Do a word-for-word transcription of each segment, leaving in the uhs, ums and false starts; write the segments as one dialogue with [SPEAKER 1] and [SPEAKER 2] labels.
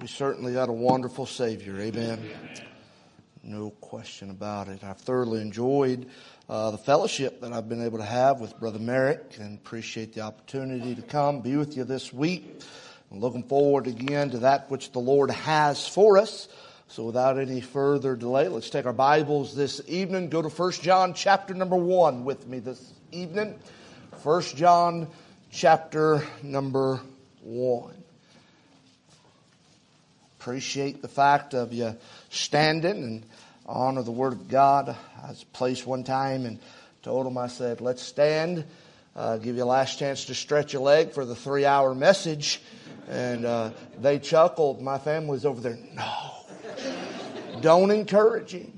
[SPEAKER 1] certainly got a wonderful Savior. Amen. No question about it. I've thoroughly enjoyed uh, the fellowship that I've been able to have with Brother Merrick, and appreciate the opportunity to come be with you this week. I'm looking forward again to that which the Lord has for us. So without any further delay, let's take our Bibles this evening. Go to First John chapter number one with me this evening. First John chapter number one. Appreciate the fact of you standing and honor the Word of God. I was placed one time and told them, I said, let's stand. Uh, give you a last chance to stretch your leg for the three-hour message. And uh, they chuckled. My family was over there, no, don't encourage him.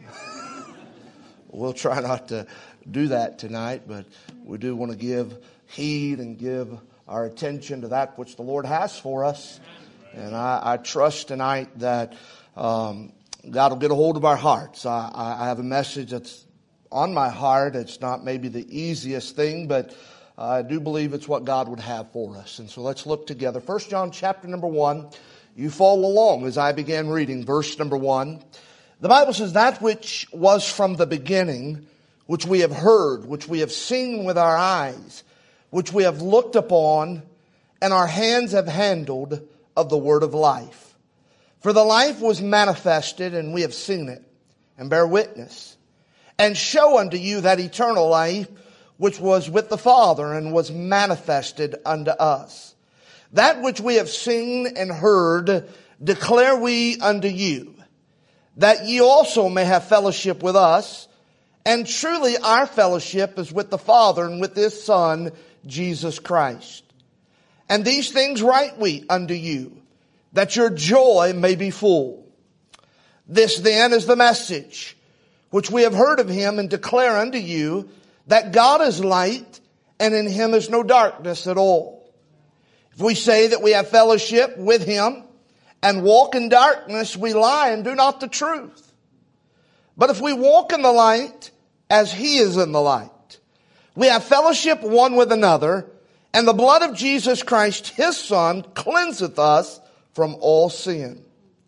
[SPEAKER 1] We'll try not to do that tonight, but we do want to give heed and give our attention to that which the Lord has for us. And I, I trust tonight that um, God will get a hold of our hearts. I, I have a message that's on my heart. It's not maybe the easiest thing, but I do believe it's what God would have for us. And so let's look together. First John chapter number one. You follow along as I began reading verse number one. The Bible says, that which was from the beginning, which we have heard, which we have seen with our eyes, which we have looked upon, and our hands have handled of the word of life. For the life was manifested, and we have seen it, and bear witness, and show unto you that eternal life which was with the Father, and was manifested unto us. That which we have seen and heard declare we unto you, that ye also may have fellowship with us. And truly our fellowship is with the Father and with His Son, Jesus Christ. And these things write we unto you, that your joy may be full. This then is the message which we have heard of Him, and declare unto you, that God is light, and in Him is no darkness at all. If we say that we have fellowship with Him, and walk in darkness, we lie and do not the truth. But if we walk in the light, as He is in the light, we have fellowship one with another, and the blood of Jesus Christ, His Son, cleanseth us from all sin.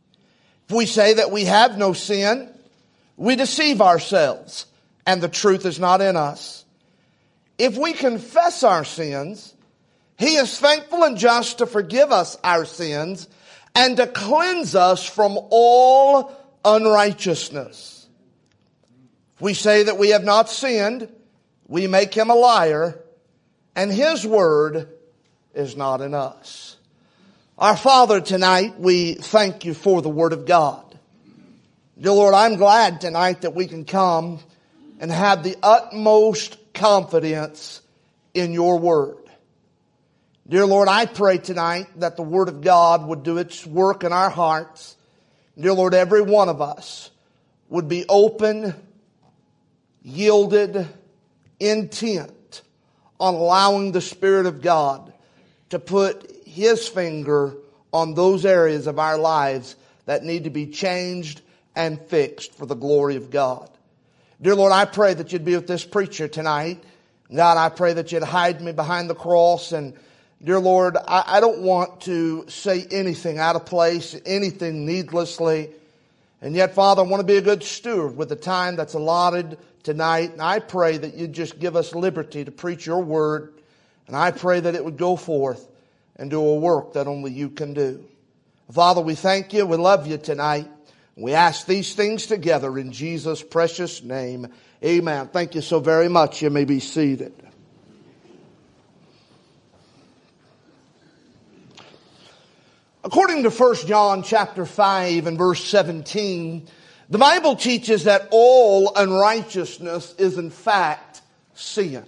[SPEAKER 1] If we say that we have no sin, we deceive ourselves, and the truth is not in us. If we confess our sins, He is faithful and just to forgive us our sins, and to cleanse us from all unrighteousness. If we say that we have not sinned, we make Him a liar, and His word is not in us. Our Father, tonight we thank You for the Word of God. Dear Lord, I'm glad tonight that we can come and have the utmost confidence in Your Word. Dear Lord, I pray tonight that the Word of God would do its work in our hearts. Dear Lord, every one of us would be open, yielded, intent on allowing the Spirit of God to put His finger on those areas of our lives that need to be changed and fixed for the glory of God. Dear Lord, I pray that You'd be with this preacher tonight. God, I pray that You'd hide me behind the cross. And dear Lord, I, I don't want to say anything out of place, anything needlessly. And yet, Father, I want to be a good steward with the time that's allotted tonight. And I pray that You'd just give us liberty to preach Your word. And I pray that it would go forth and do a work that only You can do. Father, we thank You. We love You tonight. We ask these things together in Jesus' precious name. Amen. Thank you so very much. You may be seated. According to First John chapter five and verse seventeen, the Bible teaches that all unrighteousness is in fact sin.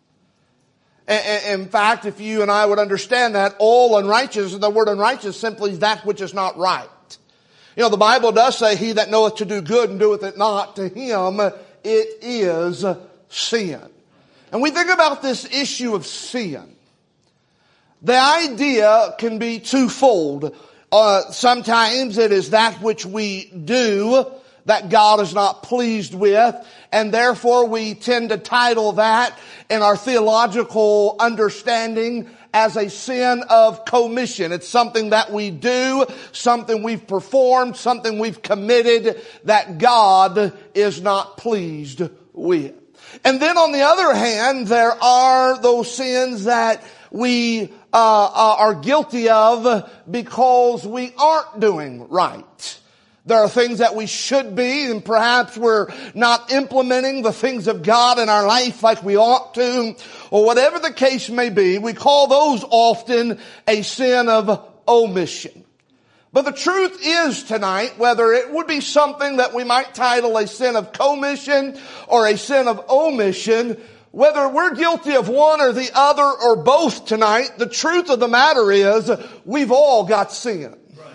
[SPEAKER 1] In fact, if you and I would understand that, all unrighteousness, the word unrighteous simply is that which is not right. You know, the Bible does say, he that knoweth to do good and doeth it not, to him it is sin. And we think about this issue of sin. The idea can be twofold. Uh, sometimes it is that which we do that God is not pleased with, and therefore we tend to title that in our theological understanding as a sin of commission. It's something that we do, something we've performed, something we've committed that God is not pleased with. And then on the other hand, there are those sins that we uh, are guilty of because we aren't doing right. There are things that we should be, and perhaps we're not implementing the things of God in our life like we ought to, or whatever the case may be. We call those often a sin of omission. But the truth is tonight, whether it would be something that we might title a sin of commission or a sin of omission, whether we're guilty of one or the other or both tonight, the truth of the matter is we've all got sin.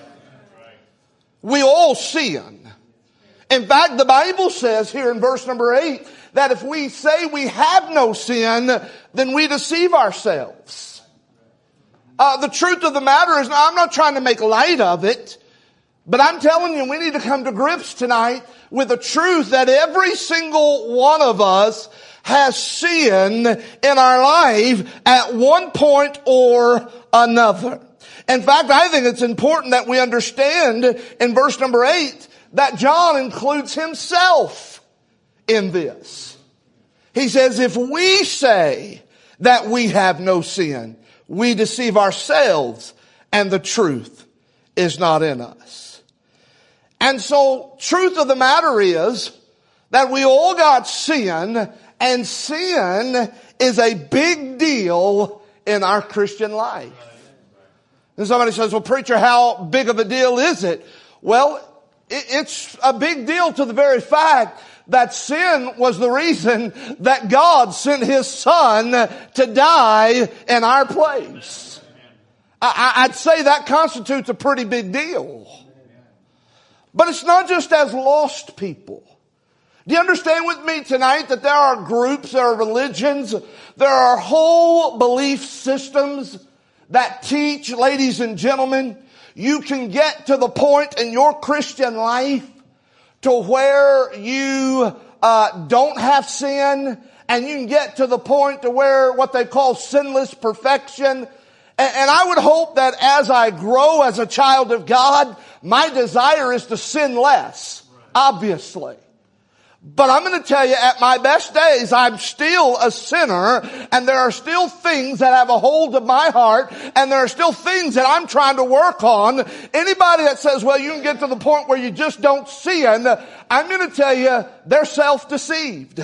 [SPEAKER 1] We all sin. In fact, the Bible says here in verse number eight that if we say we have no sin, then we deceive ourselves. Uh, the truth of the matter is, I'm not trying to make light of it, but I'm telling you, we need to come to grips tonight with the truth that every single one of us has sin in our life at one point or another. In fact, I think it's important that we understand in verse number eight that John includes himself in this. He says, if we say that we have no sin, we deceive ourselves and the truth is not in us. And so, truth of the matter is that we all got sin, and sin is a big deal in our Christian life. And somebody says, well, preacher, how big of a deal is it? Well, it's a big deal to the very fact that sin was the reason that God sent His Son to die in our place. I'd say that constitutes a pretty big deal. But it's not just as lost people. Do you understand with me tonight that there are groups, there are religions, there are whole belief systems that teach, ladies and gentlemen, you can get to the point in your Christian life to where you uh, don't have sin, and you can get to the point to where what they call sinless perfection. And, and I would hope that as I grow as a child of God, my desire is to sin less, obviously. But I'm going to tell you, at my best days, I'm still a sinner, and there are still things that have a hold of my heart, and there are still things that I'm trying to work on. Anybody that says, well, you can get to the point where you just don't sin, I'm going to tell you, they're self-deceived.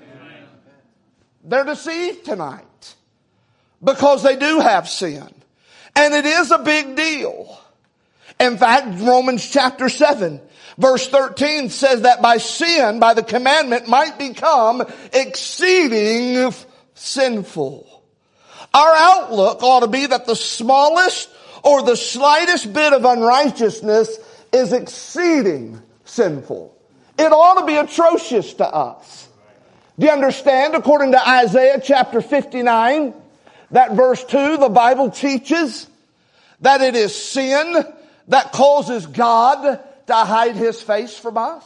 [SPEAKER 1] They're deceived tonight because they do have sin. And it is a big deal. In fact, Romans chapter seven, verse thirteen says that by sin, by the commandment, might become exceeding sinful. Our outlook ought to be that the smallest or the slightest bit of unrighteousness is exceeding sinful. It ought to be atrocious to us. Do you understand? According to Isaiah chapter fifty-nine, that verse two, the Bible teaches that it is sin that causes God to hide His face from us.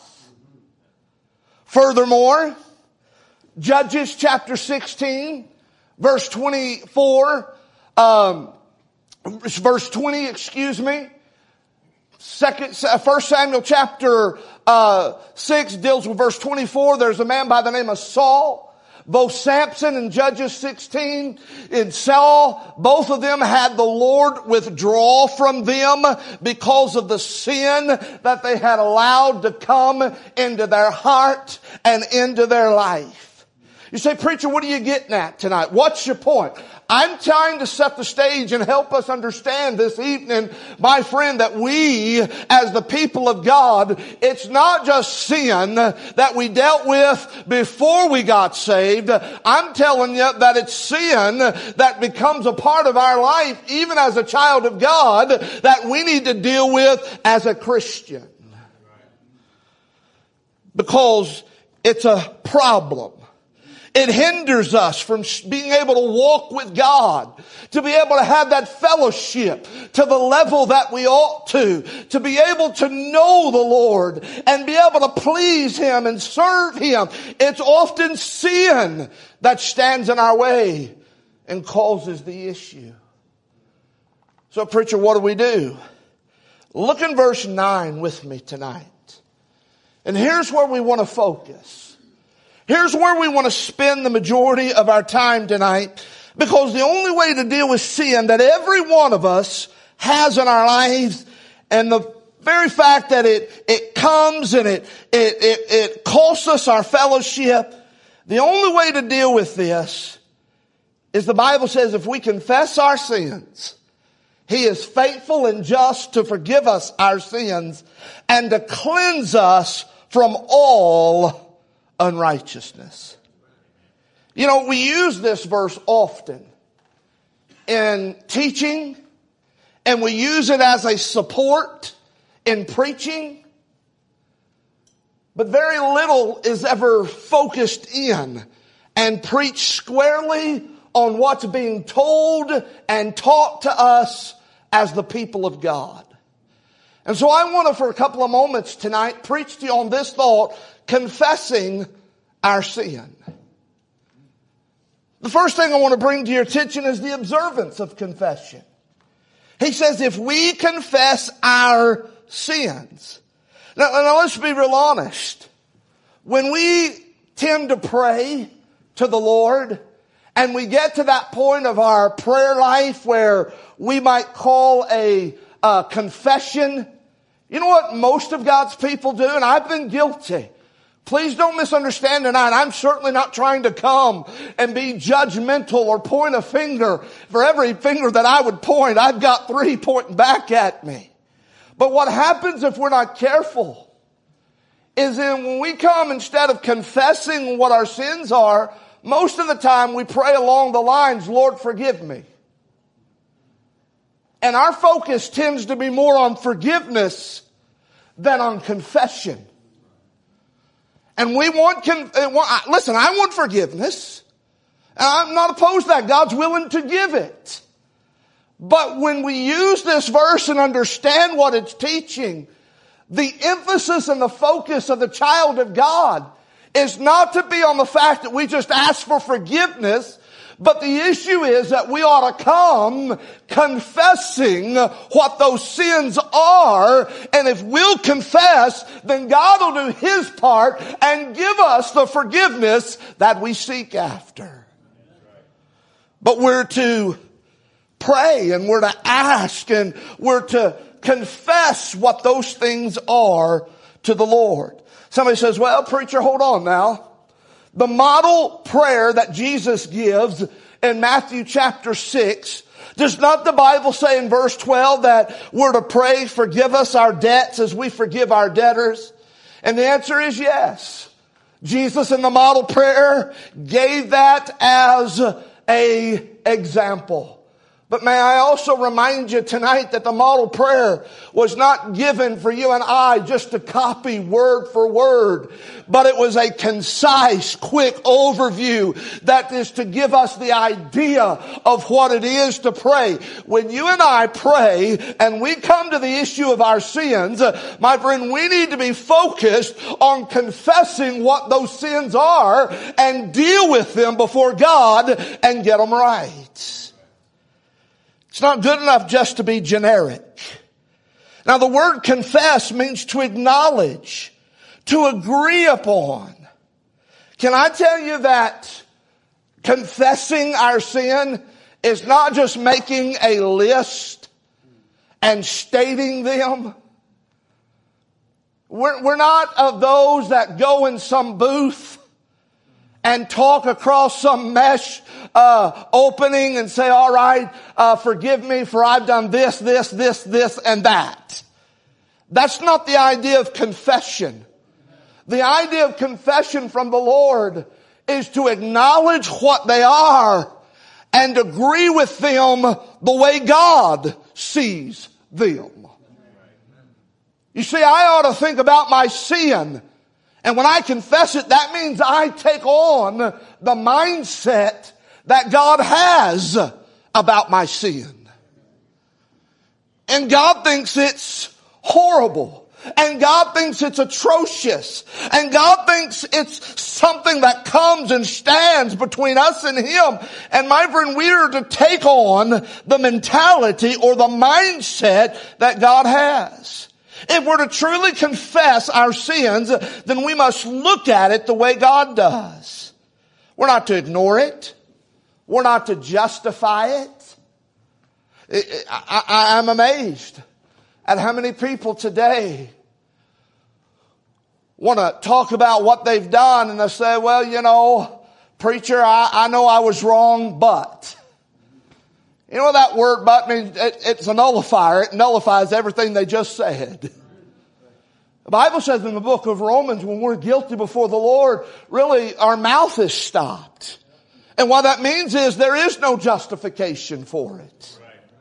[SPEAKER 1] Furthermore, Judges chapter sixteen, verse twenty-four, um, verse twenty, excuse me. Second, First Samuel chapter uh, six deals with verse twenty-four. There's a man by the name of Saul. Both Samson and Judges sixteen and Saul, both of them had the Lord withdraw from them because of the sin that they had allowed to come into their heart and into their life. You say, preacher, what are you getting at tonight? What's your point? I'm trying to set the stage and help us understand this evening, my friend, that we, as the people of God, it's not just sin that we dealt with before we got saved. I'm telling you that it's sin that becomes a part of our life, even as a child of God, that we need to deal with as a Christian. Because it's a problem. It hinders us from being able to walk with God, to be able to have that fellowship to the level that we ought to, to be able to know the Lord and be able to please Him and serve Him. It's often sin that stands in our way and causes the issue. So, preacher, what do we do? Look in verse nine with me tonight. And here's where we want to focus. Here's where we want to spend the majority of our time tonight. Because the only way to deal with sin that every one of us has in our lives, and the very fact that it, it comes and it, it, it, it costs us our fellowship, the only way to deal with this is the Bible says if we confess our sins, He is faithful and just to forgive us our sins and to cleanse us from all unrighteousness. You know, we use this verse often in teaching, and we use it as a support in preaching, but very little is ever focused in and preached squarely on what's being told and taught to us as the people of God. And so I want to, for a couple of moments tonight, preach to you on this thought, confessing our sin. The first thing I want to bring to your attention is the observance of confession. He says, if we confess our sins. Now, now let's be real honest. When we tend to pray to the Lord, and we get to that point of our prayer life where we might call a, a confession, you know what most of God's people do? And I've been guilty. Please don't misunderstand tonight. I'm certainly not trying to come and be judgmental or point a finger. For every finger that I would point, I've got three pointing back at me. But what happens if we're not careful is then when we come, instead of confessing what our sins are, most of the time we pray along the lines, Lord, forgive me. And our focus tends to be more on forgiveness than on confession. And we want, listen, I want forgiveness. I'm not opposed to that. God's willing to give it. But when we use this verse and understand what it's teaching, the emphasis and the focus of the child of God is not to be on the fact that we just ask for forgiveness, but the issue is that we ought to come confessing what those sins are. And if we'll confess, then God will do His part and give us the forgiveness that we seek after. But we're to pray and we're to ask and we're to confess what those things are to the Lord. Somebody says, well, preacher, hold on now. The model prayer that Jesus gives in Matthew chapter six, does not the Bible say in verse twelve that we're to pray, forgive us our debts as we forgive our debtors? And the answer is yes. Jesus in the model prayer gave that as a example. But may I also remind you tonight that the model prayer was not given for you and I just to copy word for word, but it was a concise, quick overview that is to give us the idea of what it is to pray. When you and I pray and we come to the issue of our sins, my friend, we need to be focused on confessing what those sins are and deal with them before God and get them right. It's not good enough just to be generic. Now the word confess means to acknowledge, to agree upon. Can I tell you that confessing our sin is not just making a list and stating them? We're, we're not of those that go in some booth and talk across some mesh uh opening and say, all right, uh forgive me for I've done this, this, this, this, and that. That's not the idea of confession. The idea of confession from the Lord is to acknowledge what they are and agree with them the way God sees them. You see, I ought to think about my sin. And when I confess it, that means I take on the mindset that God has about my sin. And God thinks it's horrible. And God thinks it's atrocious. And God thinks it's something that comes and stands between us and Him. And my friend, we are to take on the mentality or the mindset that God has. If we're to truly confess our sins, then we must look at it the way God does. We're not to ignore it. We're not to justify it. I, I, I'm amazed at how many people today want to talk about what they've done, and they say, well, you know, preacher, I, I know I was wrong, but. You know what that word but means? It, it's a nullifier. It nullifies everything they just said. The Bible says in the book of Romans, when we're guilty before the Lord, really our mouth is stopped. And what that means is there is no justification for it.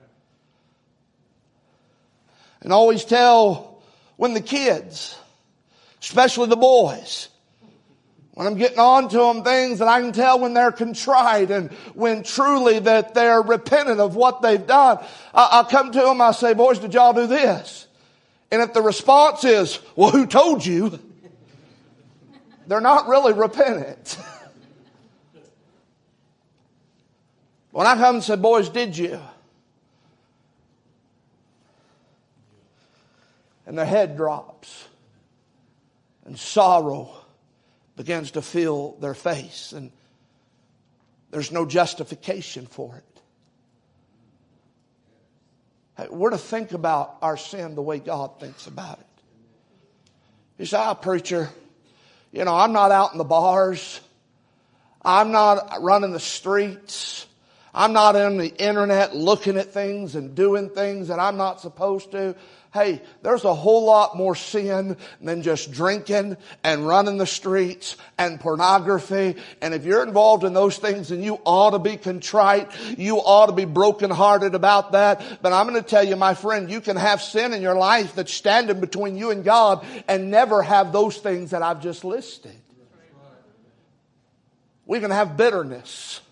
[SPEAKER 1] And always tell when the kids, especially the boys, when I'm getting on to them things that I can tell when they're contrite and when truly that they're repentant of what they've done, I'll come to them, I say, boys, did y'all do this? And if the response is, well, who told you? They're not really repentant. When I come and say, boys, did you? And their head drops. And sorrow begins to fill their face. And there's no justification for it. Hey, we're to think about our sin the way God thinks about it. You say, ah, preacher, you know, I'm not out in the bars. I'm not running the streets. I'm not on the internet looking at things and doing things that I'm not supposed to. Hey, there's a whole lot more sin than just drinking and running the streets and pornography. And if you're involved in those things, then you ought to be contrite. You ought to be brokenhearted about that. But I'm going to tell you, my friend, you can have sin in your life that's standing between you and God and never have those things that I've just listed. We can have bitterness.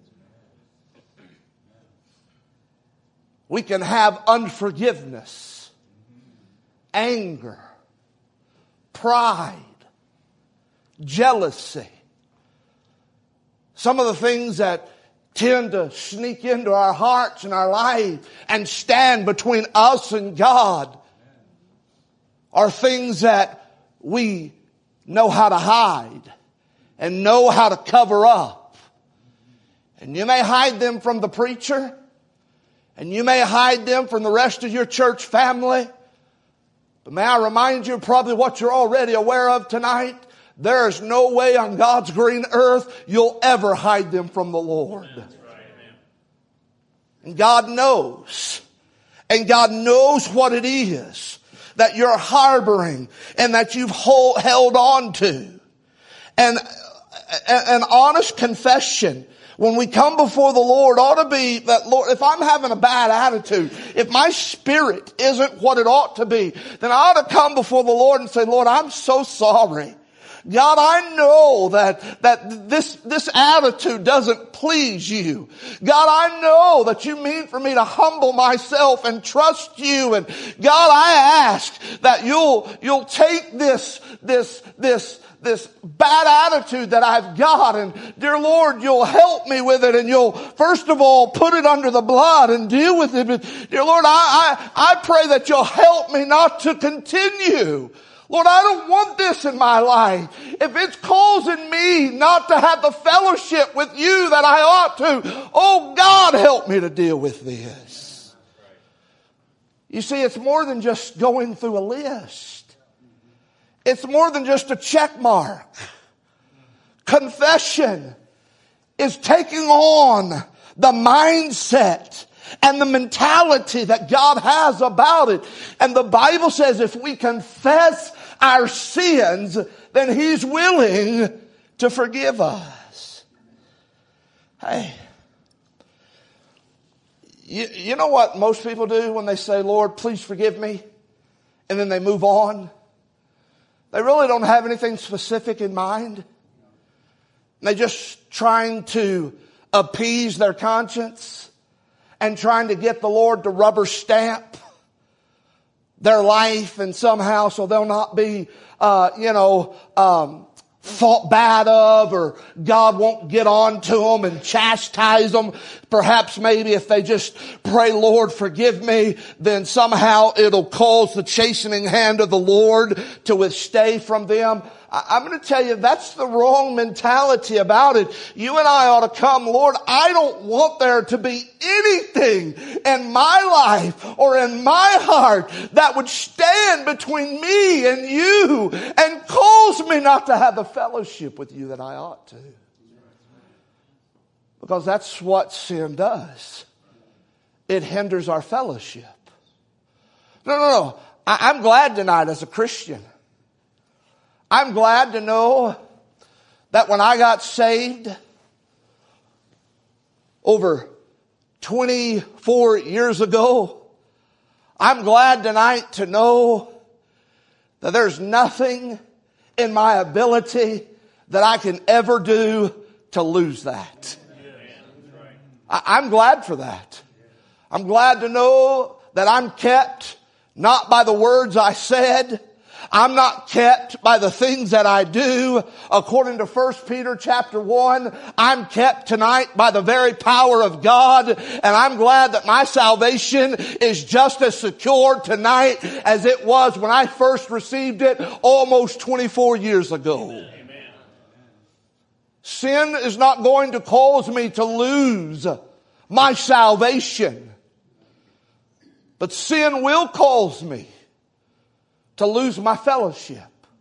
[SPEAKER 1] We can have unforgiveness. Anger, pride, jealousy. Some of the things that tend to sneak into our hearts and our life and stand between us and God are things that we know how to hide and know how to cover up. And you may hide them from the preacher, and you may hide them from the rest of your church family. But may I remind you probably what you're already aware of tonight. There is no way on God's green earth you'll ever hide them from the Lord. That's right, amen. And God knows. And God knows what it is that you're harboring and that you've hold, held on to. And an honest confession when we come before the Lord ought to be that, Lord, if I'm having a bad attitude, if my spirit isn't what it ought to be, then I ought to come before the Lord and say, Lord, I'm so sorry. God, I know that, that this, this attitude doesn't please you. God, I know that you mean for me to humble myself and trust you. And God, I ask that you'll, you'll take this, this, this, this bad attitude that I've got, and dear Lord, you'll help me with it, and you'll first of all put it under the blood and deal with it. But dear Lord, I, I, I pray that you'll help me not to continue. Lord, I don't want this in my life. If it's causing me not to have the fellowship with you that I ought to, oh God, help me to deal with this. You see, it's more than just going through a list. It's more than just a check mark. Confession is taking on the mindset and the mentality that God has about it. And the Bible says if we confess our sins, then He's willing to forgive us. Hey, you, you know what most people do when they say, Lord, please forgive me, and then they move on? They really don't have anything specific in mind. They're just trying to appease their conscience and trying to get the Lord to rubber stamp their life and somehow so they'll not be, uh, you know, um, thought bad of, or God won't get on to them and chastise them. Perhaps maybe if they just pray, Lord, forgive me, then somehow it'll cause the chastening hand of the Lord to withstay from them. I'm going to tell you, that's the wrong mentality about it. You and I ought to come, Lord, I don't want there to be anything in my life or in my heart that would stand between me and you and cause me not to have the fellowship with you that I ought to. Because that's what sin does. It hinders our fellowship. No, no, no. I, I'm glad tonight as a Christian. I'm glad to know that when I got saved over twenty-four years ago, I'm glad tonight to know that there's nothing in my ability that I can ever do to lose that. I'm glad for that. I'm glad to know that I'm kept not by the words I said. I'm not kept by the things that I do. According to First Peter chapter one, I'm kept tonight by the very power of God. And I'm glad that my salvation is just as secure tonight as it was when I first received it almost twenty-four years ago. Amen. Sin is not going to cause me to lose my salvation. But sin will cause me to lose my fellowship.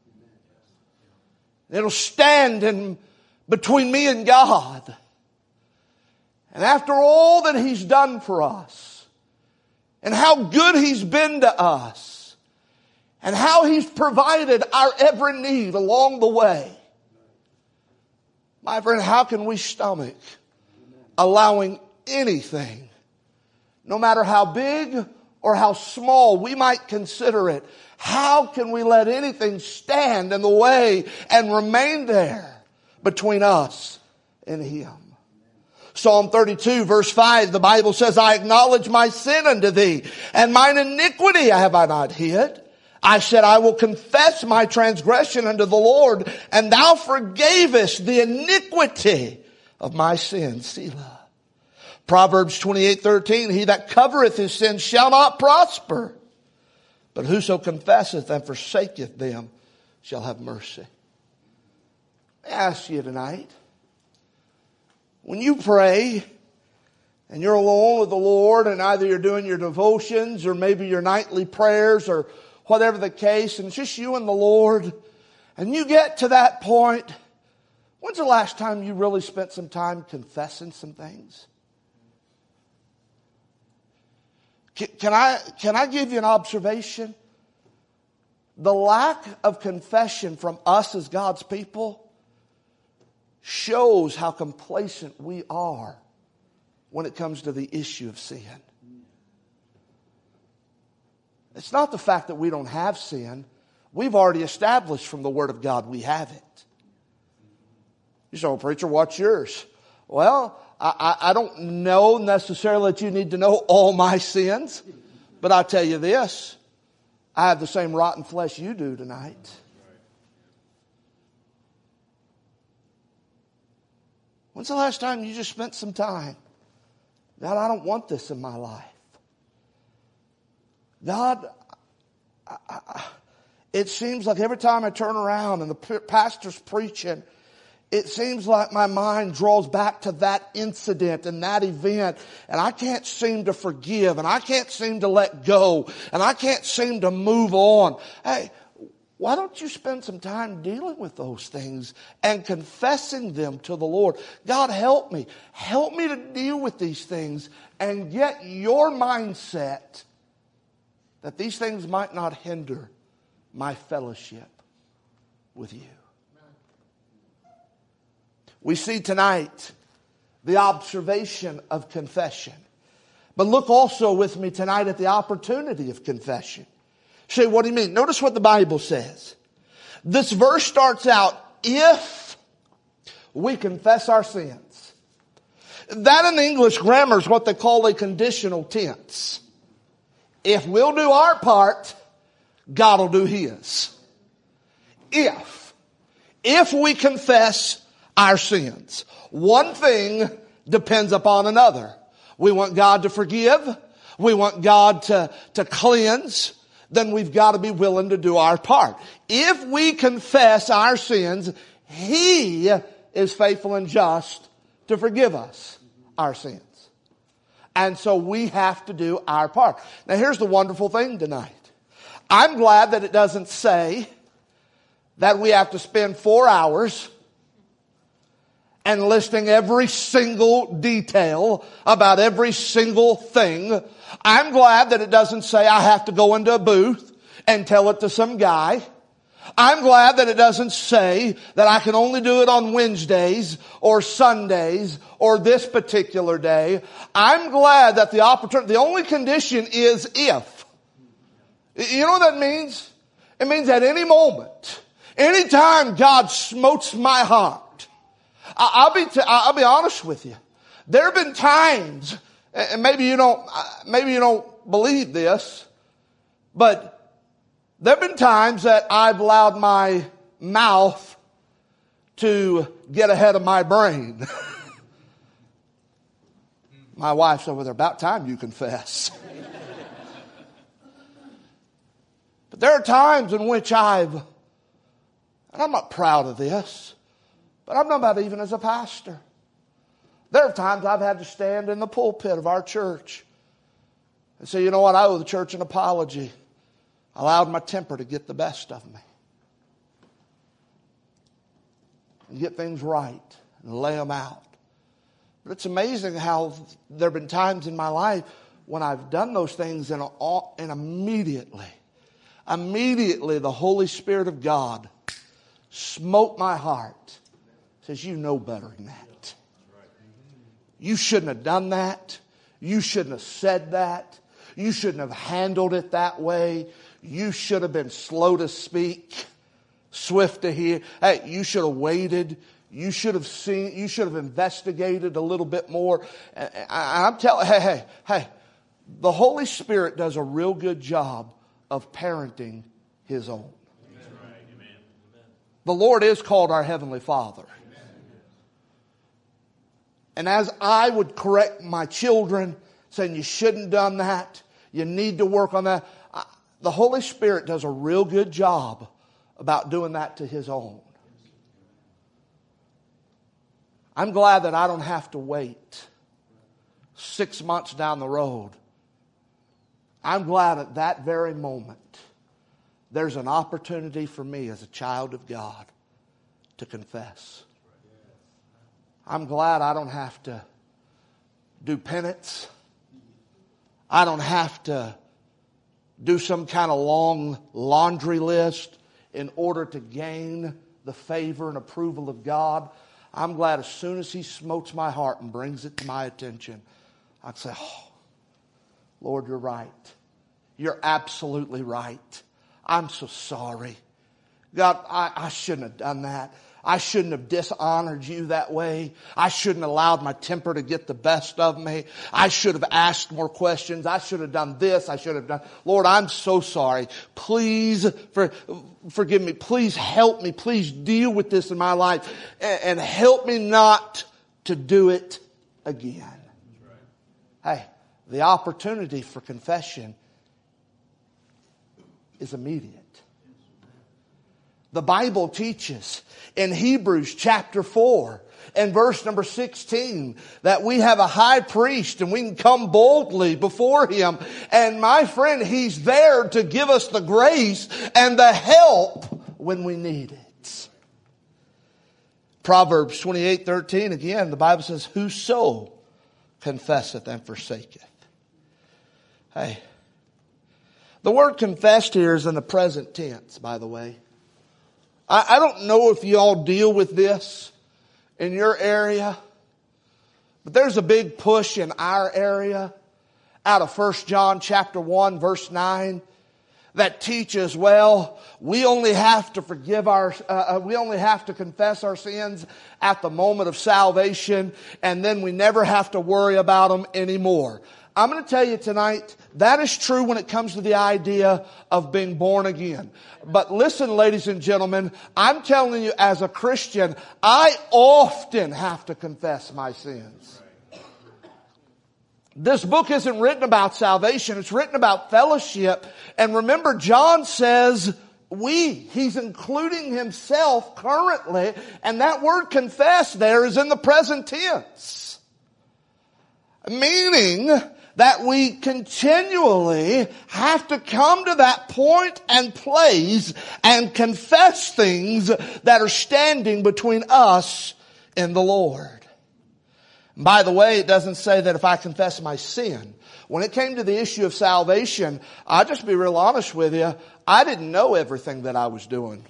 [SPEAKER 1] It'll stand in between me and God. And after all that He's done for us, and how good He's been to us, and how He's provided our every need along the way, my friend, how can we stomach allowing anything, no matter how big or how small we might consider it, how can we let anything stand in the way and remain there between us and Him? Psalm thirty-two verse five, the Bible says, I acknowledge my sin unto Thee, and mine iniquity have I not hid. I said, I will confess my transgression unto the Lord, and Thou forgavest the iniquity of my sin. Selah. Proverbs twenty-eight thirteen, he that covereth his sins shall not prosper, but whoso confesseth and forsaketh them shall have mercy. I ask you tonight, when you pray and you're alone with the Lord, and either you're doing your devotions or maybe your nightly prayers or whatever the case, and it's just you and the Lord, and you get to that point, when's the last time you really spent some time confessing some things? Can I, can I give you an observation? The lack of confession from us as God's people shows how complacent we are when it comes to the issue of sin. It's not the fact that we don't have sin. We've already established from the Word of God we have it. You say, oh, preacher, what's yours? Well, I, I don't know necessarily that you need to know all my sins, but I'll tell you this, I have the same rotten flesh you do tonight. When's the last time you just spent some time? God, I don't want this in my life. God, I, I, it seems like every time I turn around and the pastor's preaching, it seems like my mind draws back to that incident and that event, and I can't seem to forgive, and I can't seem to let go, and I can't seem to move on. Hey, why don't you spend some time dealing with those things and confessing them to the Lord? God, help me. Help me to deal with these things and get your mindset that these things might not hinder my fellowship with you. We see tonight the observation of confession. But look also with me tonight at the opportunity of confession. Say, what do you mean? Notice what the Bible says. This verse starts out, if we confess our sins. That in English grammar is what they call a conditional tense. If we'll do our part, God will do His. If. if we confess our sins, one thing depends upon another. We want God to forgive. We want God to, to cleanse. Then we've got to be willing to do our part. If we confess our sins, He is faithful and just to forgive us our sins. And so we have to do our part. Now here's the wonderful thing tonight. I'm glad that it doesn't say that we have to spend four hours and listing every single detail about every single thing. I'm glad that it doesn't say I have to go into a booth and tell it to some guy. I'm glad that it doesn't say that I can only do it on Wednesdays or Sundays or this particular day. I'm glad that the opportunity, the only condition is if. You know what that means? It means at any moment, anytime God smotes my heart, I'll be, t- I'll be honest with you. There have been times, and maybe you don't, maybe you don't believe this, but there have been times that I've allowed my mouth to get ahead of my brain. My wife's over there, about time you confess. But there are times in which I've, and I'm not proud of this, but I'm not about even as a pastor. There are times I've had to stand in the pulpit of our church and say, you know what, I owe the church an apology. I allowed my temper to get the best of me. And get things right and lay them out. But it's amazing how there have been times in my life when I've done those things and, and immediately, immediately the Holy Spirit of God smote my heart. Says, you know better than that. You shouldn't have done that. You shouldn't have said that. You shouldn't have handled it that way. You should have been slow to speak, swift to hear. Hey, you should have waited. You should have seen, you should have investigated a little bit more. And I'm telling, hey, hey, hey, the Holy Spirit does a real good job of parenting His own. Amen. The Lord is called our Heavenly Father. And as I would correct my children, saying you shouldn't have done that, you need to work on that, I, the Holy Spirit does a real good job about doing that to His own. I'm glad that I don't have to wait six months down the road. I'm glad at that very moment there's an opportunity for me as a child of God to confess. I'm glad I don't have to do penance. I don't have to do some kind of long laundry list in order to gain the favor and approval of God. I'm glad as soon as He smotes my heart and brings it to my attention, I'd say, oh, Lord, you're right. You're absolutely right. I'm so sorry. God, I, I shouldn't have done that. I shouldn't have dishonored you that way. I shouldn't have allowed my temper to get the best of me. I should have asked more questions. I should have done this. I should have done. Lord, I'm so sorry. Please for, forgive me. Please help me. Please deal with this in my life and, and help me not to do it again. Right. Hey, the opportunity for confession is immediate. The Bible teaches in Hebrews chapter four and verse number sixteen that we have a high priest and we can come boldly before Him. And my friend, He's there to give us the grace and the help when we need it. Proverbs twenty-eight thirteen, again, the Bible says, whoso confesseth and forsaketh. Hey, the word confessed here is in the present tense, by the way. I don't know if you all deal with this in your area, but there's a big push in our area out of First John chapter one verse nine that teaches, well, we only have to forgive our, uh, we only have to confess our sins at the moment of salvation, and then we never have to worry about them anymore. I'm going to tell you tonight, that is true when it comes to the idea of being born again. But listen, ladies and gentlemen, I'm telling you as a Christian, I often have to confess my sins. This book isn't written about salvation. It's written about fellowship. And remember, John says we. He's including himself currently. And that word confess there is in the present tense. Meaning that we continually have to come to that point and place and confess things that are standing between us and the Lord. By the way, it doesn't say that if I confess my sin. When it came to the issue of salvation, I'll just be real honest with you, I didn't know everything that I was doing.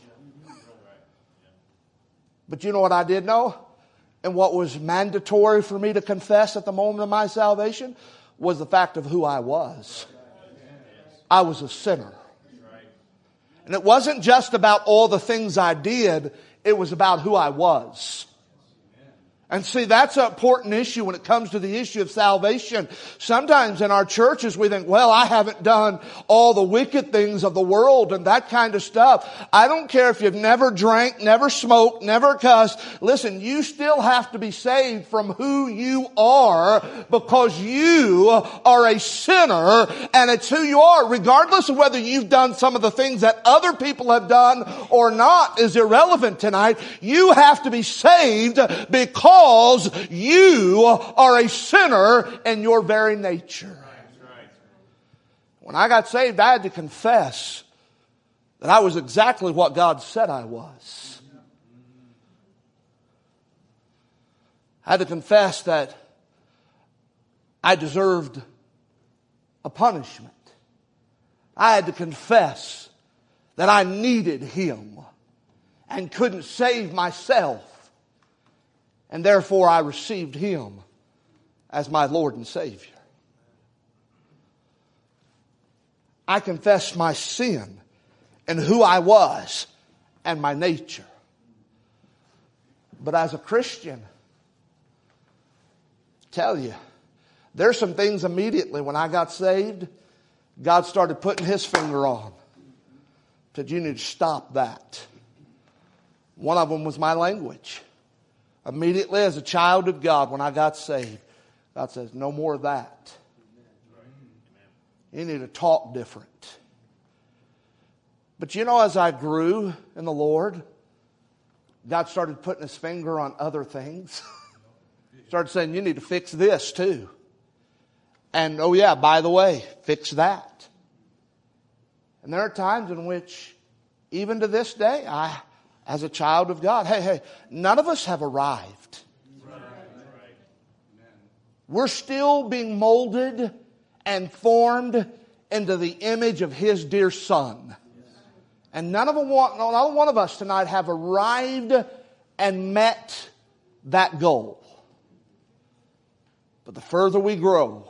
[SPEAKER 1] But you know what I did know? And what was mandatory for me to confess at the moment of my salvation was the fact of who I was. I was a sinner. And it wasn't just about all the things I did, it was about who I was. And see, that's an important issue when it comes to the issue of salvation. Sometimes in our churches we think, well, I haven't done all the wicked things of the world and that kind of stuff. I don't care if you've never drank, never smoked, never cussed. Listen, you still have to be saved from who you are because you are a sinner and it's who you are. Regardless of whether you've done some of the things that other people have done or not is irrelevant tonight. You have to be saved because Because you are a sinner in your very nature. When I got saved, I had to confess that I was exactly what God said I was. I had to confess that I deserved a punishment. I had to confess that I needed Him and couldn't save myself. And therefore I received Him as my Lord and Savior. I confessed my sin and who I was and my nature. But as a Christian, I tell you, there's some things immediately when I got saved, God started putting His finger on. Said, you need to stop that. One of them was my language. Immediately as a child of God, when I got saved, God says, no more of that. You need to talk different. But you know, as I grew in the Lord, God started putting His finger on other things. Started saying, you need to fix this too. And oh yeah, by the way, fix that. And there are times in which, even to this day, I... as a child of God. Hey, hey, none of us have arrived. We're still being molded and formed into the image of His dear Son. And none of them want, not one of us tonight have arrived and met that goal. But the further we grow,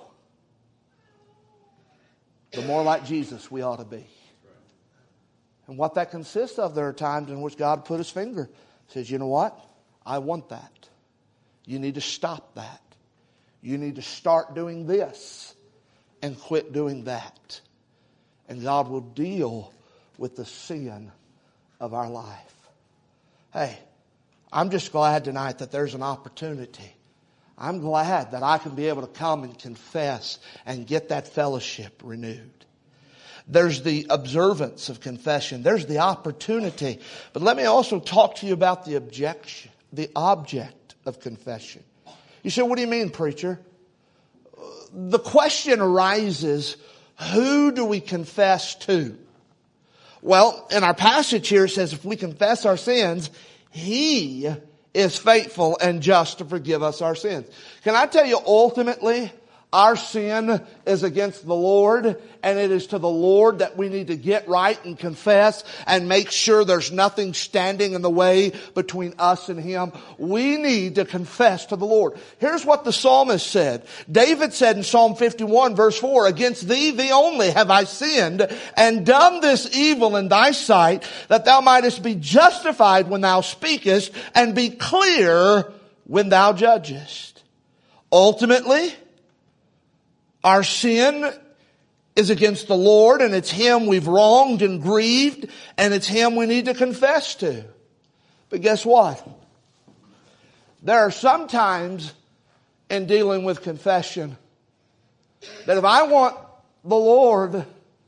[SPEAKER 1] the more like Jesus we ought to be. And what that consists of, there are times in which God put His finger. Says, you know what? I want that. You need to stop that. You need to start doing this and quit doing that. And God will deal with the sin of our life. Hey, I'm just glad tonight that there's an opportunity. I'm glad that I can be able to come and confess and get that fellowship renewed. There's the observance of confession. There's the opportunity. But let me also talk to you about the objection, the object of confession. You say, what do you mean, preacher? The question arises, who do we confess to? Well, in our passage here it says, if we confess our sins, He is faithful and just to forgive us our sins. Can I tell you, ultimately, our sin is against the Lord, and it is to the Lord that we need to get right and confess and make sure there's nothing standing in the way between us and Him. We need to confess to the Lord. Here's what the psalmist said. David said in Psalm fifty-one verse four, against Thee, Thee only have I sinned and done this evil in Thy sight, that Thou mightest be justified when Thou speakest and be clear when Thou judgest. Ultimately, Our sin is against the Lord, and it's Him we've wronged and grieved, and it's Him we need to confess to. But guess what? There are some times in dealing with confession that if I want the Lord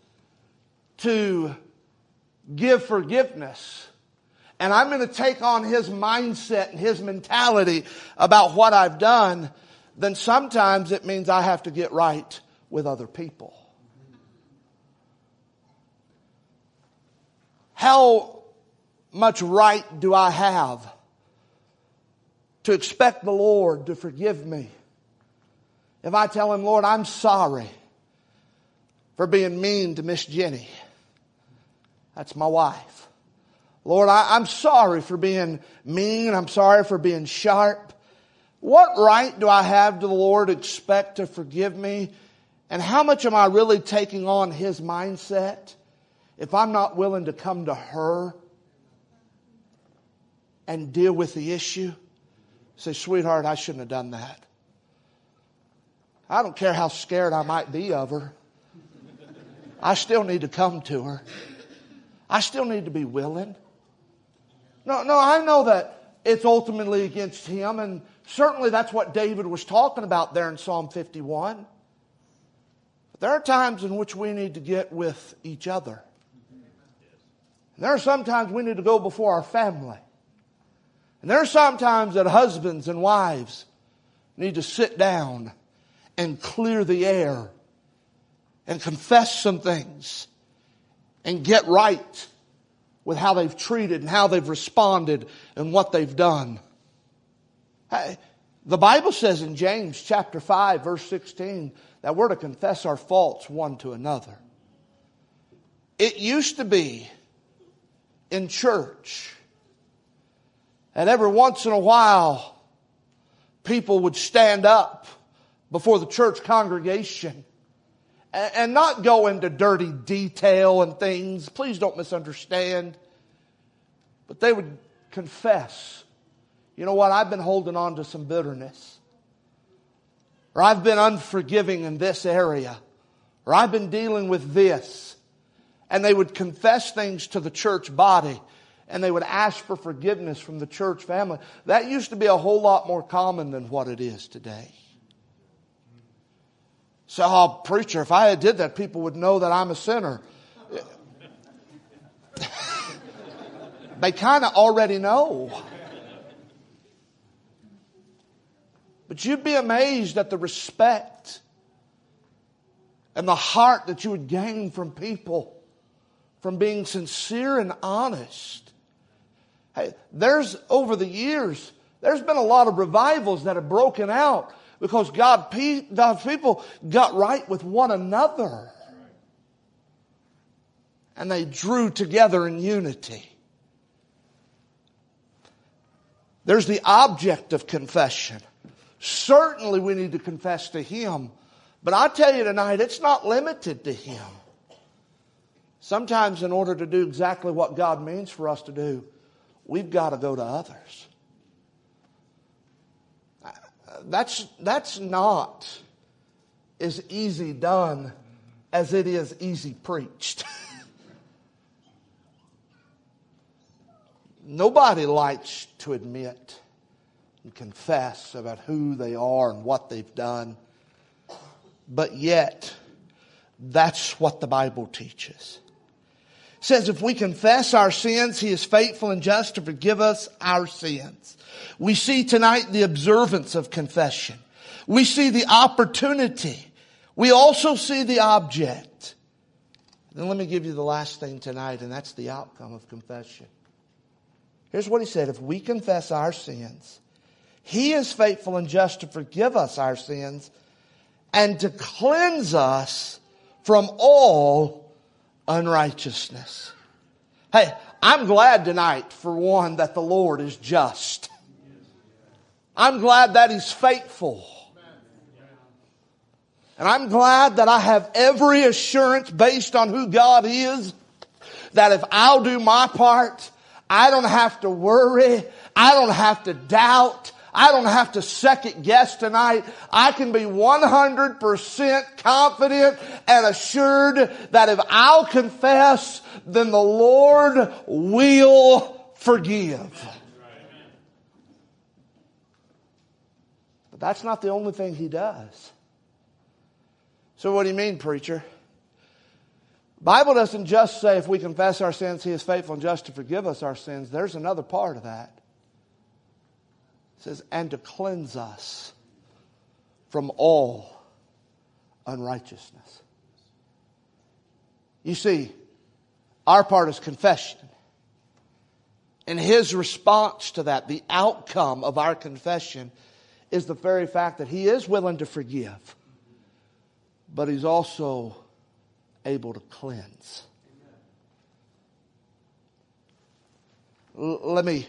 [SPEAKER 1] to give forgiveness, and I'm going to take on His mindset and His mentality about what I've done, then sometimes it means I have to get right with other people. How much right do I have to expect the Lord to forgive me if I tell Him, Lord, I'm sorry for being mean to Miss Jenny? That's my wife. Lord, I, I'm sorry for being mean. I'm sorry for being sharp. What right do I have to the Lord to expect to forgive me? And how much am I really taking on His mindset if I'm not willing to come to her and deal with the issue? Say, sweetheart, I shouldn't have done that. I don't care how scared I might be of her. I still need to come to her. I still need to be willing. No, no, I know that it's ultimately against Him, and certainly that's what David was talking about there in Psalm fifty-one. But there are times in which we need to get with each other. And there are sometimes we need to go before our family. And there are sometimes that husbands and wives need to sit down and clear the air and confess some things and get right with how they've treated and how they've responded and what they've done. Hey, the Bible says in James chapter five verse sixteen that we're to confess our faults one to another. It used to be in church and every once in a while, people would stand up before the church congregation and not go into dirty detail and things. Please don't misunderstand. But they would confess, you know what, I've been holding on to some bitterness. Or I've been unforgiving in this area. Or I've been dealing with this. And they would confess things to the church body. And they would ask for forgiveness from the church family. That used to be a whole lot more common than what it is today. So, oh, preacher, if I had did that, people would know that I'm a sinner. They kind of already know. But you'd be amazed at the respect and the heart that you would gain from people from being sincere and honest. Hey, there's, over the years, there's been a lot of revivals that have broken out because God, God's people got right with one another. And they drew together in unity. There's the object of confession. Certainly we need to confess to Him. But I tell you tonight, it's not limited to Him. Sometimes in order to do exactly what God means for us to do, we've got to go to others. That's, that's not as easy done as it is easy preached. Nobody likes to admit and confess about who they are and what they've done. But yet, that's what the Bible teaches. It says if we confess our sins, He is faithful and just to forgive us our sins. We see tonight the observance of confession. We see the opportunity. We also see the object. Then let me give you the last thing tonight, and that's the outcome of confession. Here's what He said. If we confess our sins, He is faithful and just to forgive us our sins and to cleanse us from all unrighteousness. Hey, I'm glad tonight, for one, that the Lord is just. I'm glad that He's faithful. And I'm glad that I have every assurance based on who God is, that if I'll do my part, I don't have to worry. I don't have to doubt. I don't have to second guess tonight. I can be one hundred percent confident and assured that if I'll confess, then the Lord will forgive. But that's not the only thing He does. So what do you mean, preacher? The Bible doesn't just say if we confess our sins, He is faithful and just to forgive us our sins. There's another part of that. It says, and to cleanse us from all unrighteousness. You see, our part is confession. And His response to that, the outcome of our confession, is the very fact that He is willing to forgive. But He's also able to cleanse. L- let me...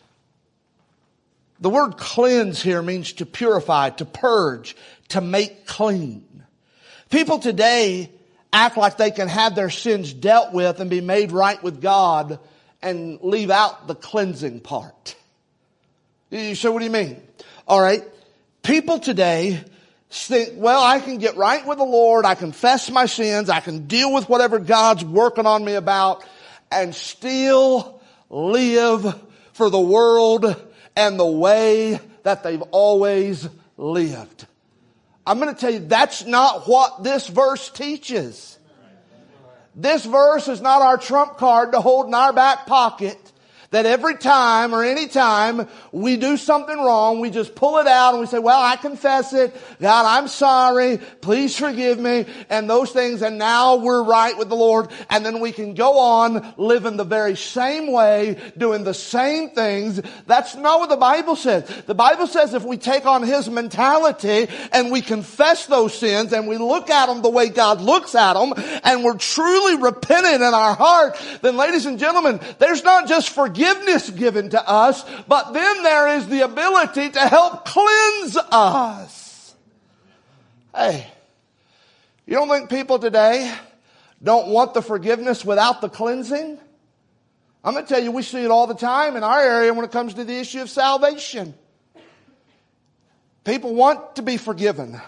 [SPEAKER 1] The word cleanse here means to purify, to purge, to make clean. People today act like they can have their sins dealt with and be made right with God and leave out the cleansing part. You say, what do you mean? All right. People today think, well, I can get right with the Lord. I confess my sins. I can deal with whatever God's working on me about and still live for the world and the way that they've always lived. I'm going to tell you, that's not what this verse teaches. This verse is not our trump card to hold in our back pocket, that every time or any time we do something wrong, we just pull it out and we say, well, I confess it. God, I'm sorry. Please forgive me. And those things. And now we're right with the Lord. And then we can go on living the very same way, doing the same things. That's not what the Bible says. The Bible says if we take on His mentality and we confess those sins and we look at them the way God looks at them and we're truly repentant in our heart, then ladies and gentlemen, there's not just forgiveness Forgiveness given to us, but then there is the ability to help cleanse us. Hey, you don't think people today don't want the forgiveness without the cleansing? I'm going to tell you, we see it all the time in our area when it comes to the issue of salvation. People want to be forgiven.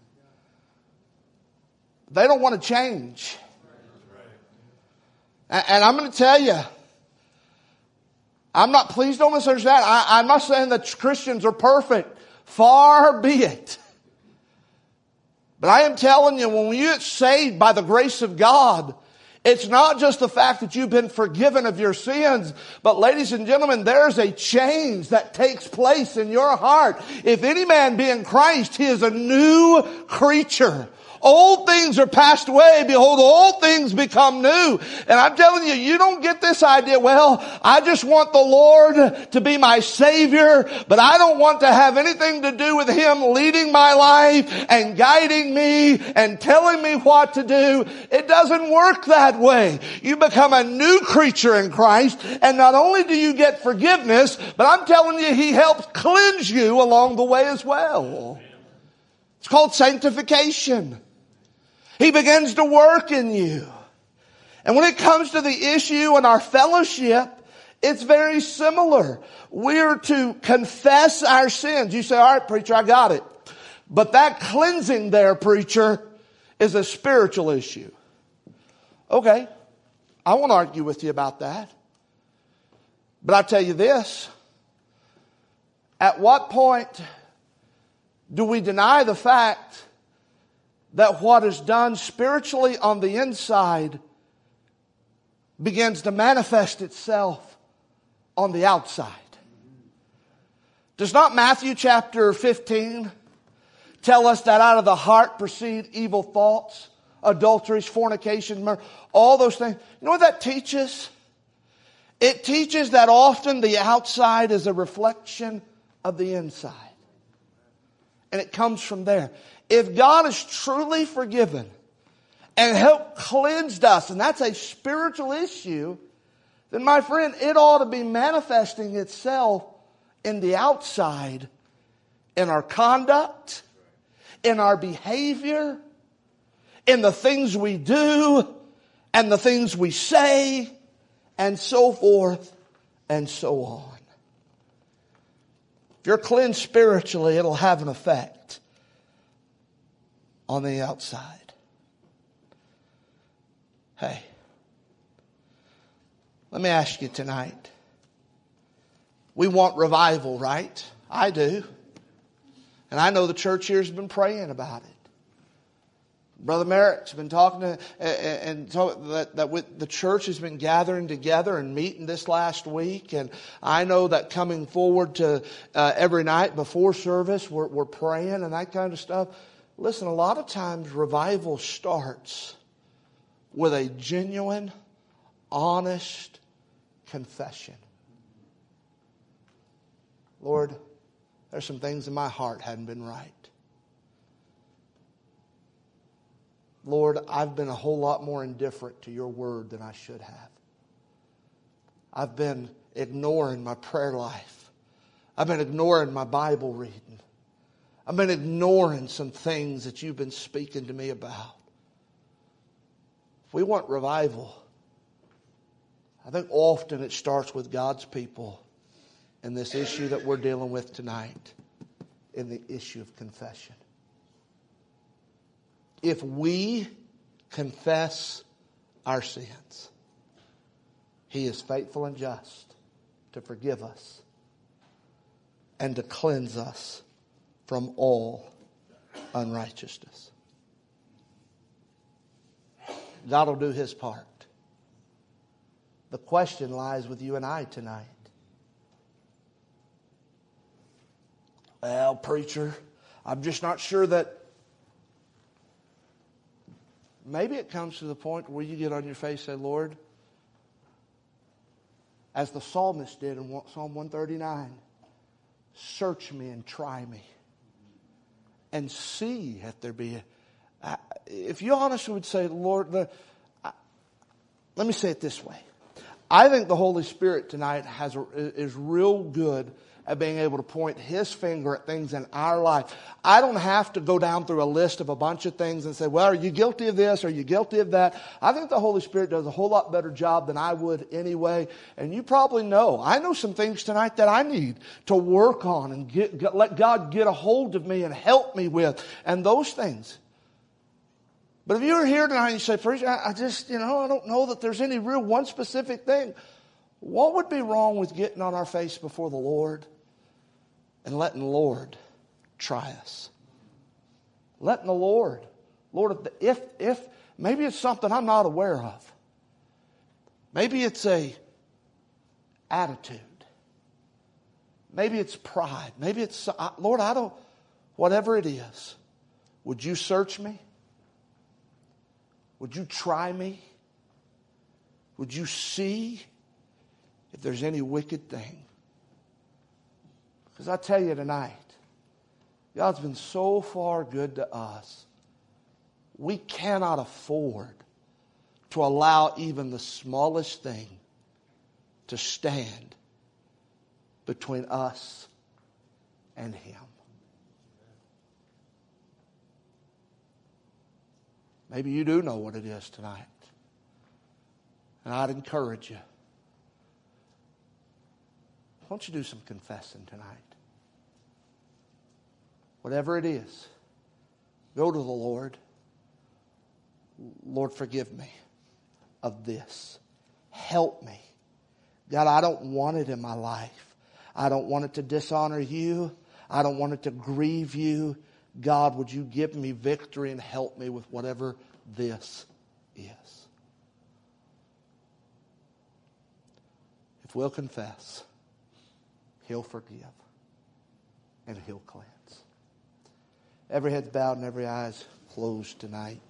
[SPEAKER 1] They don't want to change. And I'm going to tell you, I'm not, please don't misunderstand. I, I'm not saying that Christians are perfect. Far be it. But I am telling you, when you get saved by the grace of God, it's not just the fact that you've been forgiven of your sins, but ladies and gentlemen, there's a change that takes place in your heart. If any man be in Christ, he is a new creature. Old things are passed away. Behold, all things become new. And I'm telling you, you don't get this idea, well, I just want the Lord to be my Savior, but I don't want to have anything to do with Him leading my life and guiding me and telling me what to do. It doesn't work that way. You become a new creature in Christ, and not only do you get forgiveness, but I'm telling you, He helps cleanse you along the way as well. It's called sanctification. He begins to work in you. And when it comes to the issue in our fellowship, it's very similar. We're to confess our sins. You say, all right, preacher, I got it. But that cleansing there, preacher, is a spiritual issue. Okay, I won't argue with you about that. But I'll tell you this. At what point do we deny the fact that what is done spiritually on the inside begins to manifest itself on the outside? Does not Matthew chapter fifteen tell us that out of the heart proceed evil thoughts, adulteries, fornication, murder, all those things? You know what that teaches? It teaches that often the outside is a reflection of the inside. And it comes from there. If God is truly forgiven and helped cleansed us, and that's a spiritual issue, then my friend, it ought to be manifesting itself in the outside, in our conduct, in our behavior, in the things we do, and the things we say, and so forth and so on. If you're cleansed spiritually, it'll have an effect on the outside. Hey, let me ask you tonight. We want revival, right? I do. And I know the church here has been praying about it. Brother Merrick's been talking to, and so that, that with the church has been gathering together and meeting this last week. And I know that coming forward to uh, every night before service, we're, we're praying and that kind of stuff. Listen, a lot of times revival starts with a genuine, honest confession. Lord, there's some things in my heart hadn't been right. Lord, I've been a whole lot more indifferent to your word than I should have. I've been ignoring my prayer life. I've been ignoring my Bible reading. I've been ignoring some things that you've been speaking to me about. If we want revival, I think often it starts with God's people in this issue that we're dealing with tonight, in the issue of confession. If we confess our sins, He is faithful and just to forgive us and to cleanse us from all unrighteousness. God will do His part. The question lies with you and I tonight. Well, preacher, I'm just not sure that. Maybe it comes to the point where you get on your face and say, Lord, as the psalmist did in Psalm one thirty-nine, search me and try me and see if there be a... If you honestly would say, Lord, the, I, let me say it this way. I think the Holy Spirit tonight has a, is real good at being able to point His finger at things in our life. I don't have to go down through a list of a bunch of things and say, well, are you guilty of this? Are you guilty of that? I think the Holy Spirit does a whole lot better job than I would anyway. And you probably know. I know some things tonight that I need to work on and get, get, let God get a hold of me and help me with. And those things. But if you're here tonight and you say, preacher, I, I just, you know, I don't know that there's any real one specific thing. What would be wrong with getting on our face before the Lord and letting the Lord try us? Letting the Lord, Lord, if, if, maybe it's something I'm not aware of. Maybe it's a attitude. Maybe it's pride. Maybe it's, Lord, I don't, whatever it is, would you search me? Would you try me? Would you see if there's any wicked thing? Because I tell you tonight, God's been so far good to us. We cannot afford to allow even the smallest thing to stand between us and Him. Maybe you do know what it is tonight. And I'd encourage you. Why don't you do some confessing tonight? Whatever it is, go to the Lord. Lord, forgive me of this. Help me. God, I don't want it in my life. I don't want it to dishonor you. I don't want it to grieve you. God, would you give me victory and help me with whatever this is? If we'll confess, He'll forgive and He'll cleanse. Every head's bowed and every eye's closed tonight.